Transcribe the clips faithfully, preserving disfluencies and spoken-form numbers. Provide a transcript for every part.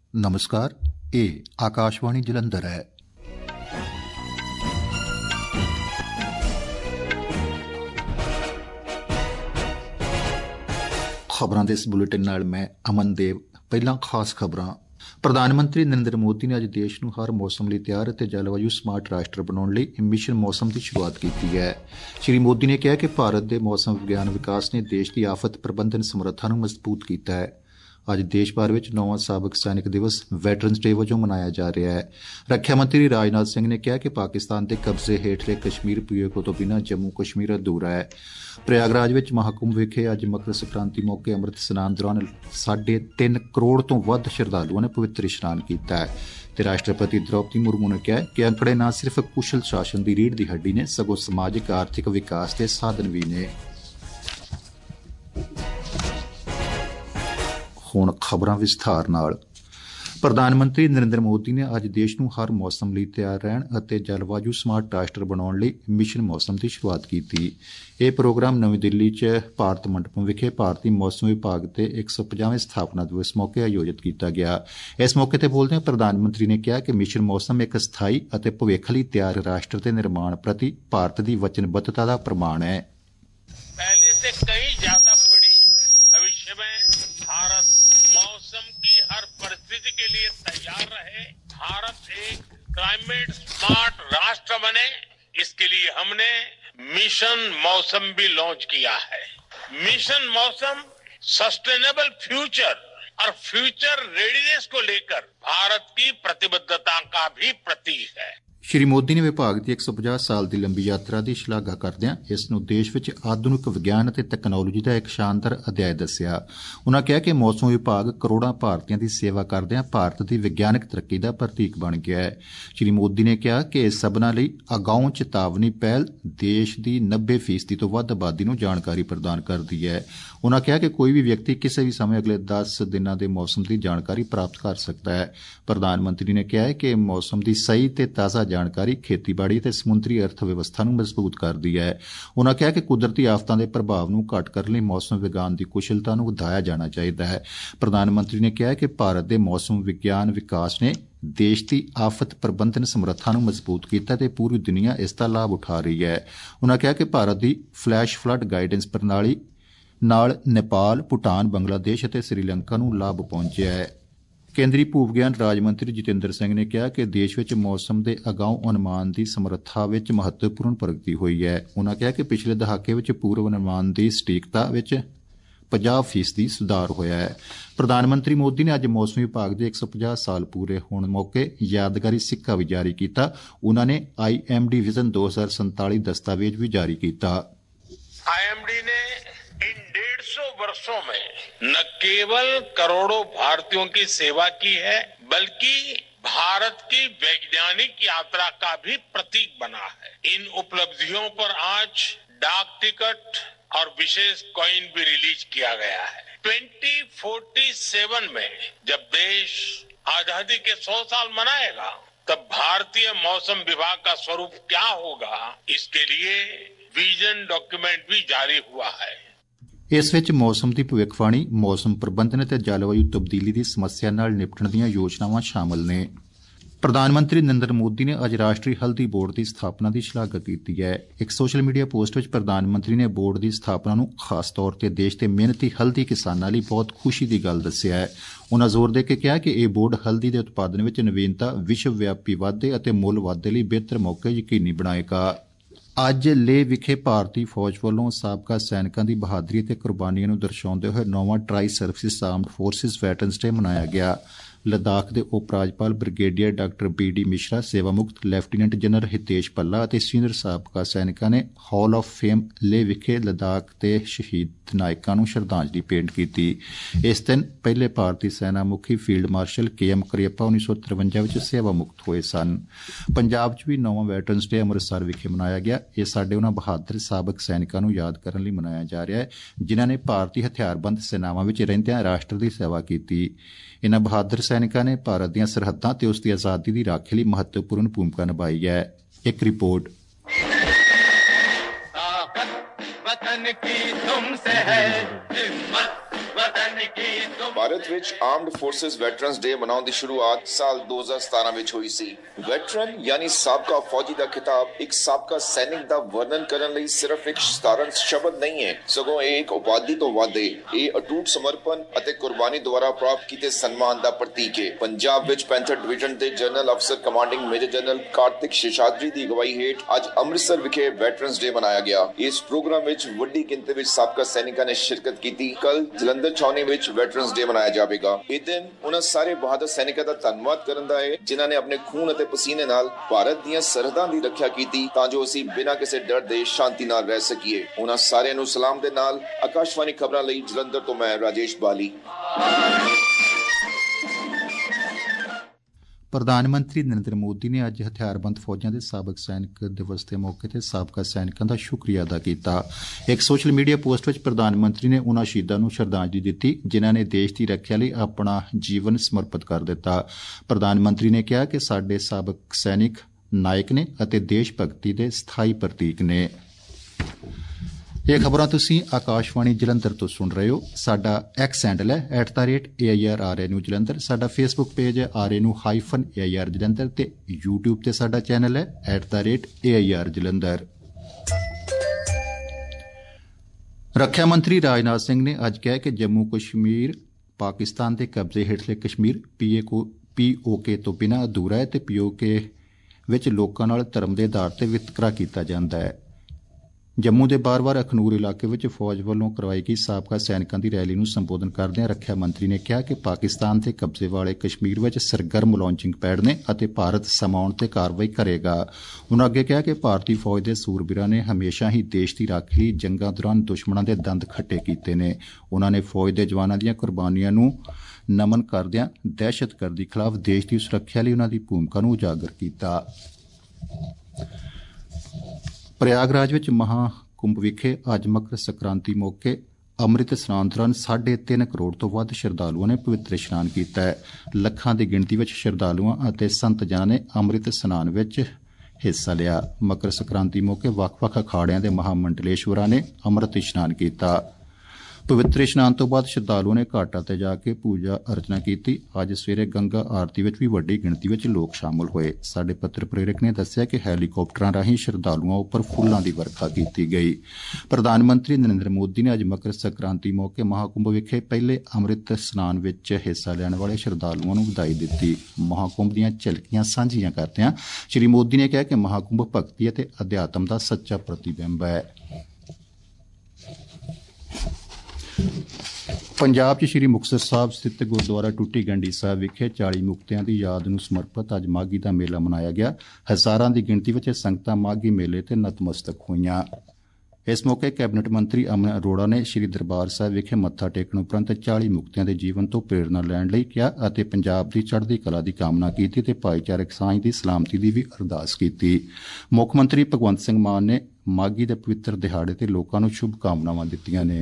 नमस्कार, ये आकाशवाणी जलंधर है। खबरां दे इस बुलेटिन नाल मैं अमन देव। पहलां खास खबरां। प्रधानमंत्री नरेंद्र मोदी ने अज देश नूं हर मौसम लई तैयार ते जलवायु स्मार्ट राष्ट्र बनाउण लई मिशन मौसम की शुरुआत की है। श्री मोदी ने कहा कि भारत के मौसम विज्ञान विकास ने देश की आफत प्रबंधन समर्था नूं मजबूत किया है। अज देश भर में नौवां साबक सैनिक दिवस वैटरन्स डे वजों मनाया जा रहा है। रक्षा मंत्री राजनाथ सिंह ने कहा कि पाकिस्तान के कब्जे हेठले कश्मीर वियोग तो बिना जम्मू कश्मीर अधूरा है। प्रयागराज में महाकुंभ विखे अज मकर संक्रांति मौके अमृत स्नान दौरान साढ़े तीन करोड़ तो वध श्रद्धालुओं ने पवित्र इशनान किया है। ते राष्ट्रपति द्रौपदी मुर्मू ने कहा कि अंकड़े न सिर्फ कुशल शासन की रीढ़ की हड्डी ने सगों समाजिक आर्थिक विकास के साधन भी ने। हुण खबरां विस्तार नाल। प्रधानमंत्री नरेंद्र मोदी ने अज देश नूं हर मौसम लई तैयार रहण अते जलवायु स्मार्ट राष्ट्र बनाउण लई मिशन मौसम की शुरुआत की। यह प्रोग्राम नवीं दिल्ली च भारत मंडपम विखे भारतीय मौसम विभाग के एक सौ पचासवें स्थापना दिवस मौके आयोजित किया गया। इस मौके पर बोलदे प्रधानमंत्री ने कहा कि मिशन मौसम एक स्थाई अते भविख लई तैयार राष्ट्र के निर्माण प्रति भारत की वचनबद्धता का प्रमाण है। पहले से कई ज्यादा बड़ी है। भविष्य में भारत मौसम की हर परिस्थिति के लिए तैयार रहे, भारत एक क्लाइमेट स्मार्ट राष्ट्र बने, इसके लिए हमने मिशन मौसम भी लॉन्च किया है। मिशन मौसम सस्टेनेबल फ्यूचर और फ्यूचर रेडीनेस को लेकर भारत की प्रतिबद्धता का भी प्रतीक है। श्री मोदी ने विभाग की एक सौ पचास साल की लंबी यात्रा की शलाघा करदिआं इस नूं देश विच आधुनिक विज्ञान अते तकनोलोजी का एक शानदार अध्याय दस्सिआ। उन्होंने कहा कि मौसम विभाग करोड़ां भारतीयों की सेवा करदिआं भारत की विज्ञानक तरक्की का प्रतीक बन गया है। श्री मोदी ने कहा कि इस सबना लई अगाऊं चेतावनी पहल देश की नब्बे फीसदी तो वध आबादी नूं जानकारी प्रदान करदी है। उन्होंने कहा कि कोई भी व्यक्ति किसी भी समय अगले दस दिनों के मौसम की जानकारी प्राप्त कर सकता है। प्रधानमंत्री ने कहा कि मौसम की सही ते ताज़ा जानकारी खेतीबाड़ी ते समुद्री अर्थव्यवस्था नूं मजबूत करदी है। उन्होंने कहा कि कुदरती आफतां दे प्रभाव नूं घट करने लई मौसम विज्ञान की कुशलता नूं वधाया जाना चाहिए है। प्रधानमंत्री ने कहा कि भारत के मौसम विज्ञान विकास ने देश की आफत प्रबंधन समर्था नूं मजबूत किया ते पूरी दुनिया इसका लाभ उठा रही है। उन्होंने कहा कि भारत की फ्लैश फ्लड गाइडेंस प्रणाली नाल नेपाल, भूटान, बांग्लादेश और श्रीलंका नूं लाभ पहुंचा है। केंद्रीय भू विज्ञान राज मंत्री जितेंद्र सिंह ने कहा कि देश में मौसम के अगाऊ अनुमान की समर्था में महत्वपूर्ण प्रगति हुई है। उन्होंने कहा कि पिछले दहाके में पूर्व अनुमान की सटीकता में पचास फीसदी सुधार होया है। प्रधानमंत्री मोदी ने अज मौसम विभाग के एक सौ पचास साल पूरे होने मौके यादगारी सिक्का भी जारी किया। उन्होंने आई एम डी विजन दो हजार संताली दस्तावेज भी जारी किया। आई एम डी ने इन डेढ़ सौ वर्षों में न केवल करोड़ों भारतीयों की सेवा की है, बल्कि भारत की वैज्ञानिक यात्रा का भी प्रतीक बना है। इन उपलब्धियों पर आज डाक टिकट और विशेष कॉइन भी रिलीज किया गया है। ट्वेंटी फोर्टी सेवन में जब देश आजादी के सौ साल मनाएगा, तब भारतीय मौसम विभाग का स्वरूप क्या होगा, इसके लिए विजन डॉक्यूमेंट भी जारी हुआ है। इस विच मौसम की भविष्यवाणी, मौसम प्रबंधन ते जलवायु तब्दीली की समस्या नाल निपटण दीआं योजनावां शामिल ने। प्रधानमंत्री नरेंद्र मोदी ने अज राष्ट्रीय हल्दी बोर्ड की स्थापना की शलाघा की है। एक सोशल मीडिया पोस्ट में प्रधानमंत्री ने बोर्ड की स्थापना नूं खास तौर पर देश के मेहनती हल्दी किसानां लई बहुत खुशी की गल दस्सिआ है। उन्होंने जोर दे के कहा कि यह बोर्ड हल्दी के उत्पादन में नवीनता, विश्वव्यापी वाधे और मुल वाधे लई बेहतर मौके यकीनी बनाएगा। अज लेह विखे भारतीय फौज वालों साबका सैनिकों की बहादरी ते कुर्बानियों नूं दर्शाउंदे होए नौवां tri services armed forces veterans day मनाया गया। लद्दाख के उप राज्यपाल brigadier doctor B D Mishra, सेवा मुक्त लैफ्टिनेंट जनरल हितेश पल्ला और सीनियर साबका सैनिकों ने हॉल ऑफ फेम लेह विखे लद्दाख के शहीद नायकों नूं श्रद्धांजलि भेंट की। इस दिन पहले भारतीय सेना मुखी field marshal K M Cariappa उन्नीस सौ तिरवंजा में सेवा मुक्त हुए सन। पंजाब च भी नौवां वैटरन्स डे अमृतसर विखे मनाया गया। यह साडे उन्हां बहादुर साबक सैनिकों नूं याद करने लई मनाया जा रहा है, जिन्हां ने भारतीय हथियारबंद सेनावां विच रहिंदिआं राष्ट्र की सेवा की। इन्हां बहादुर सैनिकों ने भारत दीआं सरहदां ते उसकी आज़ादी की राखे लई महत्वपूर्ण भूमिका निभाई है। एक रिपोर्ट। वतन की तुमसे है हिम्मत, वतन ਭਾਰਤ ਵਿੱਚ ਆਰਮਡ ਫੋਰਸਿਸ ਵੈਟਰਨਸ ਡੇ ਮਨਾਉਣ ਦੀ ਸ਼ੁਰੂਆਤ ਸਾਲ ਦੋ ਹਜ਼ਾਰ ਸਤਾਰਾਂ ਵਿੱਚ ਹੋਈ ਸੀ। ਵੈਟਰਨ ਯਾਨੀ ਸਾਬਕਾ ਫੌਜੀ ਦਾ ਖਿਤਾਬ ਇੱਕ ਸਾਬਕਾ ਸੈਨਿਕ ਦਾ ਵਰਣਨ ਕਰਨ ਲਈ ਸਿਰਫ ਇੱਕ ਸਧਾਰਨ ਸ਼ਬਦ ਨਹੀਂ ਹੈ, ਸਗੋਂ ਇਹ ਇੱਕ ਉਪਾਧੀ ਤੋਂ ਵੱਧ ਹੈ। ਇਹ ਅਟੁੱਟ ਸਮਰਪਣ ਅਤੇ ਕੁਰਬਾਨੀ ਦੁਆਰਾ ਪ੍ਰਾਪਤ ਕੀਤੇ ਸਨਮਾਨ ਦਾ ਪ੍ਰਤੀਕ ਹੈ। ਪੰਜਾਬ ਵਿੱਚ ਪੈਂਥਰ ਡਿਵੀਜ਼ਨ ਦੇ ਜਨਰਲ ਅਫਸਰ commanding major general Kartik Seshadri ਦੀ ਅਗਵਾਈ ਹੇਠ ਅੱਜ ਅੰਮ੍ਰਿਤਸਰ ਵਿਖੇ ਵੈਟਰਨਸ ਡੇ ਮਨਾਇਆ ਗਿਆ। ਇਸ ਪ੍ਰੋਗਰਾਮ ਵਿੱਚ ਵੱਡੀ ਗਿਣਤੀ ਵਿੱਚ ਸਾਬਕਾ ਸੈਨਿਕਾਂ ਨੇ ਸ਼ਿਰਕਤ ਕੀਤੀ। ਕੱਲ ਜਲੰਧਰ ਛਾਉਣੀ ਵਿੱਚ ਵੈਟਰਨਸ ਡੇ ਮਨਾਇਆ ਜਾਵੇਗਾ। ਇਹ ਦਿਨ ਉਹਨਾਂ ਸਾਰੇ ਬਹਾਦਰ ਸੈਨਿਕਾਂ ਦਾ ਧੰਨਵਾਦ ਕਰਨ ਦਾ ਹੈ ਜਿਨ੍ਹਾਂ ਨੇ ਆਪਣੇ ਖੂਨ ਅਤੇ ਪਸੀਨੇ ਨਾਲ ਭਾਰਤ ਦੀਆਂ ਸਰਹੱਦਾਂ ਦੀ ਰੱਖਿਆ ਕੀਤੀ ਤਾਂ ਜੋ ਅਸੀਂ ਬਿਨਾਂ ਕਿਸੇ ਡਰ ਦੇ ਸ਼ਾਂਤੀ ਨਾਲ ਰਹਿ ਸਕੀਏ। ਉਹਨਾਂ ਸਾਰਿਆਂ ਨੂੰ ਸਲਾਮ ਦੇ ਨਾਲ ਆਕਾਸ਼ਵਾਣੀ ਖਬਰਾਂ ਲਈ ਜਲੰਧਰ ਤੋਂ ਮੈਂ ਰਾਜੇਸ਼ ਬਾਲੀ। ਪ੍ਰਧਾਨ ਮੰਤਰੀ ਨਰਿੰਦਰ ਮੋਦੀ ਨੇ ਅੱਜ ਹਥਿਆਰਬੰਦ ਫੌਜਾਂ ਦੇ ਸਾਬਕ ਸੈਨਿਕ ਦਿਵਸ ਦੇ ਮੌਕੇ ਤੇ ਸਾਬਕਾ ਸੈਨਿਕਾਂ ਦਾ ਸ਼ੁਕਰੀਆ ਅਦਾ ਕੀਤਾ। ਇੱਕ ਸੋਸ਼ਲ ਮੀਡੀਆ ਪੋਸਟ ਵਿੱਚ ਪ੍ਰਧਾਨ ਮੰਤਰੀ ਨੇ ਉਨ੍ਹਾਂ ਸ਼ਹੀਦਾਂ ਨੂੰ ਸ਼ਰਧਾਂਜਲੀ ਦਿੱਤੀ ਜਿਨ੍ਹਾਂ ਨੇ ਦੇਸ਼ ਦੀ ਰੱਖਿਆ ਲਈ ਆਪਣਾ ਜੀਵਨ ਸਮਰਪਿਤ ਕਰ ਦਿੱਤਾ। ਪ੍ਰਧਾਨ ਮੰਤਰੀ ਨੇ ਕਿਹਾ ਕਿ ਸਾਡੇ ਸਾਬਕ ਸੈਨਿਕ ਨਾਇਕ ਨੇ ਅਤੇ ਦੇਸ਼ ਭਗਤੀ ਦੇ ਸਥਾਈ ਪ੍ਰਤੀਕ ਨੇ। ਇਹ ਖਬਰਾਂ ਤੁਸੀਂ ਆਕਾਸ਼ਵਾਣੀ ਜਲੰਧਰ ਤੋਂ ਸੁਣ ਰਹੇ ਹੋ। ਸਾਡਾ ਐਕਸ ਹੈਂਡਲ ਹੈ at the rate A I R R A new Jalandhar. ਸਾਡਾ ਫੇਸਬੁੱਕ ਪੇਜ ਹੈ R A new hyphen A I R Jalandhar ਤੇ ਯੂਟਿਊਬ ਤੇ ਸਾਡਾ ਚੈਨਲ ਹੈ at the rate A I R Jalandhar. ਰੱਖਿਆ ਮੰਤਰੀ ਰਾਜਨਾਥ ਸਿੰਘ ਨੇ ਅੱਜ ਕਿਹਾ ਕਿ ਜੰਮੂ ਕਸ਼ਮੀਰ ਪਾਕਿਸਤਾਨ ਦੇ ਕਬਜ਼ੇ ਹੇਠਲੇ ਕਸ਼ਮੀਰ ਪੀ ਓ ਕੇ ਤੋਂ ਬਿਨਾਂ ਅਧੂਰਾ ਹੈ ਤੇ ਪੀ ਓ ਕੇ ਵਿੱਚ ਲੋਕਾਂ ਨਾਲ ਧਰਮ ਦੇ ਆਧਾਰ ਤੇ ਵਿਤਕਰਾ ਕੀਤਾ ਜਾਂਦਾ ਹੈ। ਜੰਮੂ ਦੇ ਬਾਰ-ਬਾਰ ਅਖਨੂਰ ਇਲਾਕੇ ਵਿੱਚ ਫੌਜ ਵੱਲੋਂ ਕਰਵਾਈ ਗਈ ਸਾਬਕਾ ਸੈਨਿਕਾਂ ਦੀ ਰੈਲੀ ਨੂੰ ਸੰਬੋਧਨ ਕਰਦਿਆਂ ਰੱਖਿਆ ਮੰਤਰੀ ਨੇ ਕਿਹਾ ਕਿ ਪਾਕਿਸਤਾਨ ਦੇ ਕਬਜ਼ੇ ਵਾਲੇ ਕਸ਼ਮੀਰ ਵਿੱਚ ਸਰਗਰਮ ਲਾਂਚਿੰਗ ਪੈਡ ਨੇ ਅਤੇ ਭਾਰਤ ਸਮਾਉਣ ਤੇ ਕਾਰਵਾਈ ਕਰੇਗਾ। ਉਨ੍ਹਾਂ ਅੱਗੇ ਕਿਹਾ ਕਿ ਭਾਰਤੀ ਫੌਜ ਦੇ ਸੂਰਬੀਰਾਂ ਨੇ ਹਮੇਸ਼ਾ ਹੀ ਦੇਸ਼ ਦੀ ਰਾਖੀ ਲਈ ਜੰਗਾਂ ਦੌਰਾਨ ਦੁਸ਼ਮਣਾਂ ਦੇ ਦੰਦ ਖੱਟੇ ਕੀਤੇ ਨੇ। ਉਨ੍ਹਾਂ ਨੇ ਫੌਜ ਦੇ ਜਵਾਨਾਂ ਦੀਆਂ ਕੁਰਬਾਨੀਆਂ ਨੂੰ ਨਮਨ ਕਰਦਿਆਂ ਦਹਿਸ਼ਤਗਰਦੀ ਖਿਲਾਫ ਦੇਸ਼ ਦੀ ਸੁਰੱਖਿਆ ਲਈ ਉਨ੍ਹਾਂ ਦੀ ਭੂਮਿਕਾ ਨੂੰ ਉਜਾਗਰ ਕੀਤਾ। ਪ੍ਰਯਾਗਰਾਜ ਵਿੱਚ ਮਹਾਕੁੰਭ ਵਿਖੇ ਅੱਜ ਮਕਰ ਸੰਕ੍ਰਾਂਤੀ ਮੌਕੇ ਅੰਮ੍ਰਿਤ ਇਸ਼ਨਾਨ ਦੌਰਾਨ ਸਾਢੇ ਤਿੰਨ ਕਰੋੜ ਤੋਂ ਵੱਧ ਸ਼ਰਧਾਲੂਆਂ ਨੇ ਪਵਿੱਤਰ ਇਸ਼ਨਾਨ ਕੀਤਾ ਹੈ। ਲੱਖਾਂ ਦੀ ਗਿਣਤੀ ਵਿੱਚ ਸ਼ਰਧਾਲੂਆਂ ਅਤੇ ਸੰਤ ਜਨਾਂ ਨੇ ਅੰਮ੍ਰਿਤ ਇਸ਼ਨਾਨ ਵਿੱਚ ਹਿੱਸਾ ਲਿਆ। ਮਕਰ ਸੰਕ੍ਰਾਂਤੀ ਮੌਕੇ ਵੱਖ-ਵੱਖ ਅਖਾੜਿਆਂ ਦੇ ਮਹਾਮੰਡਲੇਸ਼ਵਰਾਂ ਨੇ ਅੰਮ੍ਰਿਤ ਇਸ਼ਨਾਨ ਕੀਤਾ। ਪਵਿੱਤਰ ਇਸ਼ਨਾਨ ਤੋਂ ਬਾਅਦ ਸ਼ਰਧਾਲੂਆਂ ਨੇ ਘਾਟਾਂ ਤੇ ਜਾ ਕੇ ਪੂਜਾ ਅਰਚਨਾ ਕੀਤੀ। ਅੱਜ ਸਵੇਰੇ ਗੰਗਾ ਆਰਤੀ ਵਿੱਚ ਵੀ ਵੱਡੀ ਗਿਣਤੀ ਵਿੱਚ ਲੋਕ ਸ਼ਾਮਲ ਹੋਏ। ਸਾਡੇ ਪੱਤਰ ਪ੍ਰੇਰਕ ਨੇ ਦੱਸਿਆ ਕਿ ਹੈਲੀਕਾਪਟਰਾਂ ਰਾਹੀਂ ਸ਼ਰਧਾਲੂਆਂ ਉੱਪਰ ਫੁੱਲਾਂ ਦੀ ਵਰਖਾ ਕੀਤੀ ਗਈ। ਪ੍ਰਧਾਨ ਮੰਤਰੀ ਨਰਿੰਦਰ ਮੋਦੀ ਨੇ ਅੱਜ ਮਕਰ ਸੰਕ੍ਰਾਂਤੀ ਮੌਕੇ ਮਹਾਕੁੰਭ ਵਿਖੇ ਪਹਿਲੇ ਅੰਮ੍ਰਿਤ ਇਸ਼ਨਾਨ ਵਿੱਚ ਹਿੱਸਾ ਲੈਣ ਵਾਲੇ ਸ਼ਰਧਾਲੂਆਂ ਨੂੰ ਵਧਾਈ ਦਿੱਤੀ। ਮਹਾਕੁੰਭ ਦੀਆਂ ਝਲਕੀਆਂ ਸਾਂਝੀਆਂ ਕਰਦਿਆਂ ਸ਼੍ਰੀ ਮੋਦੀ ਨੇ ਕਿਹਾ ਕਿ ਮਹਾਕੁੰਭ ਭਗਤੀ ਅਤੇ ਅਧਿਆਤਮ ਦਾ ਸੱਚਾ ਪ੍ਰਤੀਬਿੰਬ ਹੈ। ਪੰਜਾਬ 'ਚ ਸ੍ਰੀ ਮੁਕਤਸਰ ਸਾਹਿਬ ਸਥਿਤ ਗੁਰਦੁਆਰਾ ਟੁੱਟੀ ਗੰਢੀ ਸਾਹਿਬ ਵਿਖੇ ਚਾਲੀ ਮੁਕਤਿਆਂ ਦੀ ਯਾਦ ਨੂੰ ਸਮਰਪਿਤ ਅੱਜ ਮਾਘੀ ਦਾ ਮੇਲਾ ਮਨਾਇਆ ਗਿਆ। ਹਜ਼ਾਰਾਂ ਦੀ ਗਿਣਤੀ ਵਿੱਚ ਸੰਗਤਾਂ ਮਾਘੀ ਮੇਲੇ ਤੇ ਨਤਮਸਤਕ ਹੋਈਆਂ। ਇਸ ਮੌਕੇ ਕੈਬਨਿਟ ਮੰਤਰੀ ਅਮਨ ਅਰੋੜਾ ਨੇ ਸ੍ਰੀ ਦਰਬਾਰ ਸਾਹਿਬ ਵਿਖੇ ਮੱਥਾ ਟੇਕਣ ਉਪਰੰਤ ਚਾਲੀ ਮੁਕਤਿਆਂ ਦੇ ਜੀਵਨ ਤੋਂ ਪ੍ਰੇਰਨਾ ਲੈਣ ਲਈ ਕਿਹਾ ਅਤੇ ਪੰਜਾਬ ਦੀ ਚੜ੍ਹਦੀ ਕਲਾ ਦੀ ਕਾਮਨਾ ਕੀਤੀ ਤੇ ਭਾਈਚਾਰਕ ਸਾਂਝ ਦੀ ਸਲਾਮਤੀ ਦੀ ਵੀ ਅਰਦਾਸ ਕੀਤੀ। ਮੁੱਖ ਮੰਤਰੀ ਭਗਵੰਤ ਸਿੰਘ ਮਾਨ ਨੇ ਮਾਘੀ ਦੇ ਪਵਿੱਤਰ ਦਿਹਾੜੇ ਤੇ ਲੋਕਾਂ ਨੂੰ ਸ਼ੁਭ ਕਾਮਨਾਵਾਂ ਦਿੱਤੀਆਂ ਨੇ।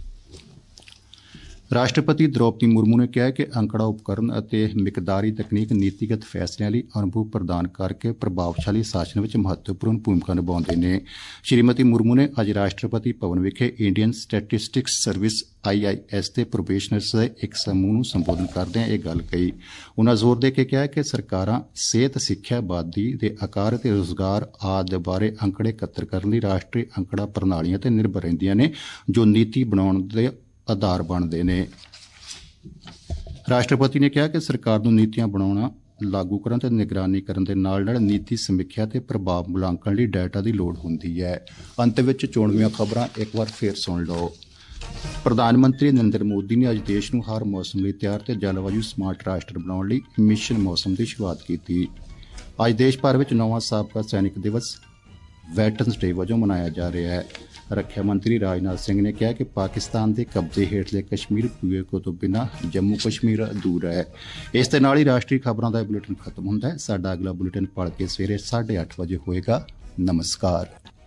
ਰਾਸ਼ਟਰਪਤੀ ਦ੍ਰੌਪਦੀ ਮੁਰਮੂ ਨੇ ਕਿਹਾ ਕਿ ਅੰਕੜਾ ਉਪਕਰਨ ਅਤੇ ਮਿਕਦਾਰੀ ਤਕਨੀਕ ਨੀਤੀਗਤ ਫੈਸਲਿਆਂ ਲਈ ਅਨੁਭਵ ਪ੍ਰਦਾਨ ਕਰਕੇ ਪ੍ਰਭਾਵਸ਼ਾਲੀ ਸ਼ਾਸਨ ਵਿੱਚ ਮਹੱਤਵਪੂਰਨ ਭੂਮਿਕਾ ਨਿਭਾਉਂਦੇ ਨੇ। ਸ਼੍ਰੀਮਤੀ ਮੁਰਮੂ ਨੇ ਅੱਜ ਰਾਸ਼ਟਰਪਤੀ ਭਵਨ ਵਿਖੇ Indian statistics service I I S ਦੇ ਪ੍ਰੋਬੇਸ਼ਨਰਸ ਦੇ ਇੱਕ ਸਮੂਹ ਨੂੰ ਸੰਬੋਧਨ ਕਰਦਿਆਂ ਇਹ ਗੱਲ ਕਹੀ। ਉਨ੍ਹਾਂ ਜ਼ੋਰ ਦੇ ਕੇ ਕਿਹਾ ਕਿ ਸਰਕਾਰਾਂ ਸਿਹਤ, ਸਿੱਖਿਆ, ਆਬਾਦੀ ਦੇ ਆਕਾਰ ਅਤੇ ਰੁਜ਼ਗਾਰ ਆਦਿ ਬਾਰੇ ਅੰਕੜੇ ਇਕੱਤਰ ਕਰਨ ਲਈ ਰਾਸ਼ਟਰੀ ਅੰਕੜਾ ਪ੍ਰਣਾਲੀਆਂ ਤੇ ਨਿਰਭਰ ਰਹਿੰਦੀਆਂ ਨੇ ਜੋ ਨੀਤੀ ਬਣਾਉਣ ਦੇ ਆਧਾਰ ਬਣਦੇ ਨੇ। ਰਾਸ਼ਟਰਪਤੀ ਨੇ ਕਿਹਾ ਕਿ ਸਰਕਾਰ ਨੂੰ ਨੀਤੀਆਂ ਬਣਾਉਣਾ, ਲਾਗੂ ਕਰਨ ਤੇ ਨਿਗਰਾਨੀ ਕਰਨ ਦੇ ਨਾਲ ਨਾਲ ਨੀਤੀ ਸਮੀਖਿਆ ਤੇ ਪ੍ਰਭਾਵ ਮੁਲਾਂਕਣ ਲਈ ਡਾਟਾ ਦੀ ਲੋੜ ਹੁੰਦੀ ਹੈ। ਅੰਤ ਵਿੱਚ ਚੋਣਵੀਆਂ ਖਬਰਾਂ ਇੱਕ ਵਾਰ ਫੇਰ ਸੁਣ ਲਓ। ਪ੍ਰਧਾਨ ਮੰਤਰੀ ਨਰਿੰਦਰ ਮੋਦੀ ਨੇ ਅੱਜ ਦੇਸ਼ ਨੂੰ ਹਰ ਮੌਸਮ ਲਈ ਤਿਆਰ ਤੇ ਜਲਵਾਯੂ ਸਮਾਰਟ ਰਾਸ਼ਟਰ ਬਣਾਉਣ ਲਈ ਮਿਸ਼ਨ ਮੌਸਮ ਦੀ ਸ਼ੁਰੂਆਤ ਕੀਤੀ। ਅੱਜ ਦੇਸ਼ ਭਰ ਵਿੱਚ ਨੌਵਾਂ ਸਾਬਕਾ ਸੈਨਿਕ ਦਿਵਸ ਵੈਟਰਨਸ ਡੇ ਵਜੋਂ ਮਨਾਇਆ ਜਾ ਰਿਹਾ ਹੈ। ਰੱਖਿਆ ਮੰਤਰੀ ਰਾਜਨਾਥ ਸਿੰਘ ਨੇ ਕਿਹਾ ਕਿ ਪਾਕਿਸਤਾਨ ਦੇ ਕਬਜ਼ੇ ਹੇਠਲੇ ਕਸ਼ਮੀਰ ਪੀ ਓ ਕੇ ਤੋਂ ਬਿਨਾਂ ਜੰਮੂ ਕਸ਼ਮੀਰ ਅਧੂਰਾ ਹੈ। ਇਸ ਦੇ ਨਾਲ ਹੀ ਰਾਸ਼ਟਰੀ ਖਬਰਾਂ ਦਾ ਬੁਲੇਟਿਨ ਖਤਮ ਹੁੰਦਾ ਹੈ। ਸਾਡਾ ਅਗਲਾ ਬੁਲੇਟਿਨ ਪੜ੍ਹ ਕੇ ਸਵੇਰੇ ਸਾਢੇ ਅੱਠ ਵਜੇ ਹੋਏਗਾ। ਨਮਸਕਾਰ।